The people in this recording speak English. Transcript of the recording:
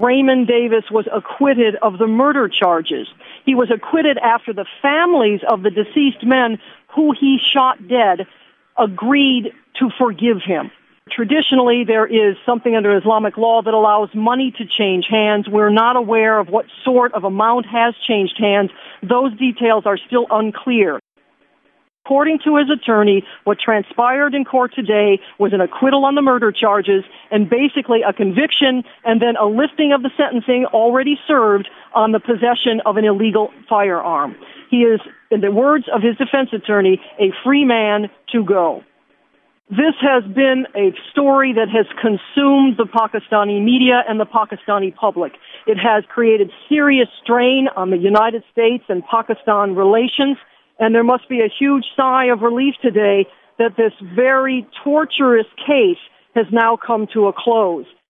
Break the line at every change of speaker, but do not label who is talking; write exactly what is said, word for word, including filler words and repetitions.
Raymond Davis was acquitted of the murder charges. He was acquitted after the families of the deceased men who he shot dead agreed to forgive him. Traditionally, there is something under Islamic law that allows money to change hands. We're not aware of what sort of amount has changed hands. Those details are still unclear. According to his attorney, what transpired in court today was an acquittal on the murder charges and basically a conviction and then a lifting of the sentencing already served on the possession of an illegal firearm. He is, in the words of his defense attorney, a free man to go. This has been a story that has consumed the Pakistani media and the Pakistani public. It has created serious strain on the United States and Pakistan relations. And there must be a huge sigh of relief today that this very torturous case has now come to a close.